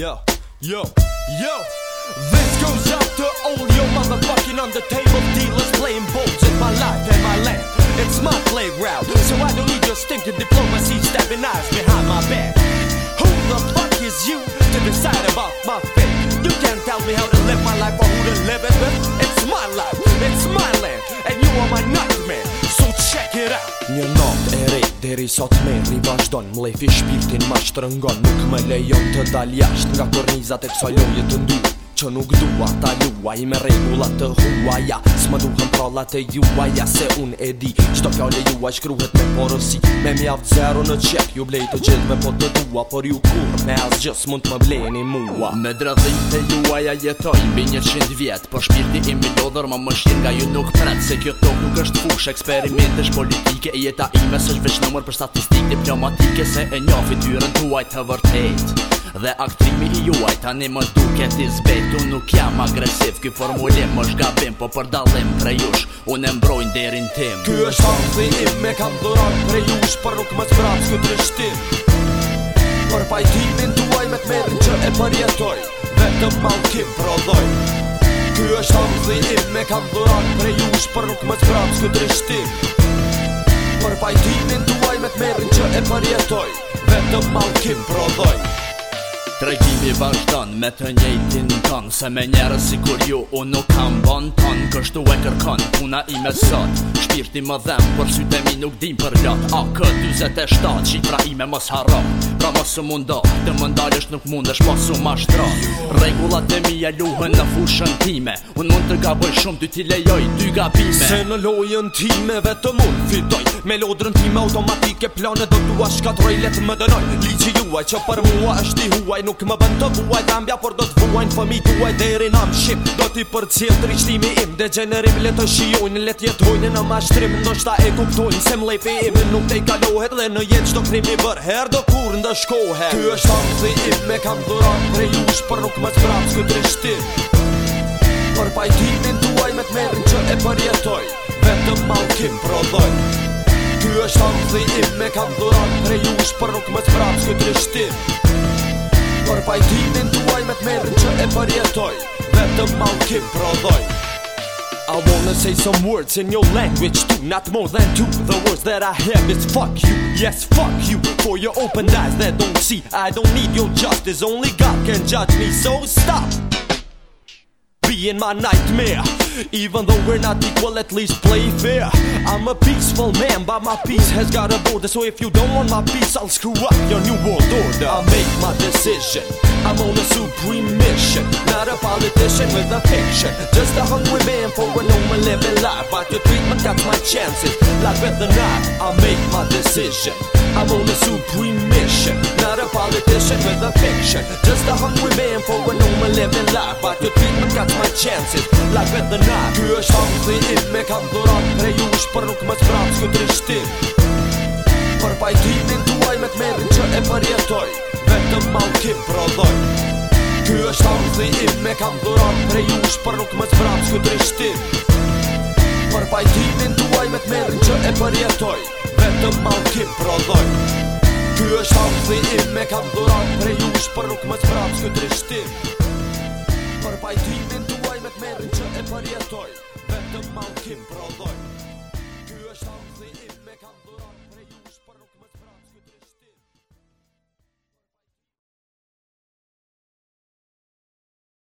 Yo, this goes out to all your motherfucking under table dealers playing balls in my life and my land. It's my playground, so I don't need your stinking diplomacy stabbing eyes behind my back. Who the fuck is you to decide about my fate? You can't tell me how to live my life or who to live it with. It's my life, it's my land, and you are my nightmare, so check it out. Një natë e re, deri sot merri vazhdon, mlefi shpirtin ma shtrëngon, nuk me lejon të dal jasht nga kornizat e kësaj loje të ndy, që nuk dua ta luaj me regullat të huaja. S'ma duhen prallat e juaja, se un e di qdo fjale juaj shkruhet me porosi, me mjaft zero në qep. Ju blej të gjithme po të dua, por ju kur me as gjës mund të më bleni mua. Me dradhit e juaja jetoj mbi 100 vjet, por shpirti im i lodhër ma më shqir nga ju nuk pret. Se kjo tok nuk është fush eksperimentesh politike, e jeta ime s'është veç nëmër për statistik diplomatike. Se e njofi tyrën tuaj të vërtet dhe aktrimi i juaj tani më duket i zbet. Unë nuk jam agresiv, ky formulim është gabim, po për dallim prej jush unë e mbrojnë derin tim. Ky është hangthi im, me kam dhurat prej jush, për nuk më zbrat s'ku trishtim. Për pajtimin tuaj me t'merin që e përjetoj, vetëm mallkim prodhoj. Ky është hangthi im, me kam dhurat prej jush, për nuk më zbrat s'ku trishtim. Për pajtimin tuaj me t'merin që e përjetoj, vetëm mallkim prodhoj. Tregimi vazhdon me të njëjtin ton, se me njerës si kur ju unë nuk kam bon ton. Kështu e kërkon puna ime sot, shpirti më dhem, por sytë e mi nuk dim për lot. AK-27, qifra ime mos harro, pra mos u mundo, të më ndalësh nuk mundesh mos u mashtro. Regullat e mija luhen në fushën time, unë mund të gaboj shumë, ty t'i lejoj 2 gabime. Se në lojën time vetëm unë fitoj, me lodrën time automatike plane do t'ua shkatroj, let më dënoj. Ligji juaj që për mua është i huaj, nuk më bën të vuaj dhambja, por do t'vuajnë fëmijë tuaj deri në mshim. Do t'i përcjell trishtimi im, degenerim le të shijojnë, le t'jetojnë në mashtrim. Ndoshta e kuptojnë se mlepi im nuk te i kalohet, dhe në jetë çdo krim i bër her do kur ndëshkohet. Ky është hangthi im, me kam dhurat prej jush, për nuk më zbrat s'ku trishtim. Për pajtimin tuaj me t'merin që e përjetoj, vetëm mallkim prodhoj. Ky është hangthi im, me kam dhurat prej jush, për nuk më zbrat s'ku trishtim. Për pajtimin tuaj me t'merin që e përjetoj, vetëm mallkim prodhoj. I wanna say some words in your language too, not more than 2. The words that I have is fuck you, yes fuck you. For your open eyes that don't see, I don't need your justice, only God can judge me, so stop being my nightmare. Even though we're not equal, at least play fair. I'm a peaceful man, but my peace has got a border. So if you don't want my peace, I'll screw up your new world order. I make my decision, I'm on a supreme mission, not a politician with a fiction, just a hungry man for a normal living life. But your treatment got my chances, like with the knife. I make my decision, I'm on a supreme mission, not a politician with a fiction, just a hungry man for a normal living life. But your treatment got my chances, like with the knife. Ky është hangthi im, me kam dhurat prej jush, për nuk më zbrat s'ku trishtim. Për pajtimin tuaj me t'merin që e përjetoj, vetëm mallkim prodhoj. Ky është hangthi im, me kam dhurat prej jush, për nuk më zbrat s'ku trishtim. Për pajtimin tuaj me t'merin që e përjetoj, vetëm mallkim prodhoj. Ky është hangthi im, me kam dhurat prej jush, për nuk më zbrat s'ku trishtim. Për pajtimin tuaj me t'merin që e përjetoj, vetëm mallkim prodhoj.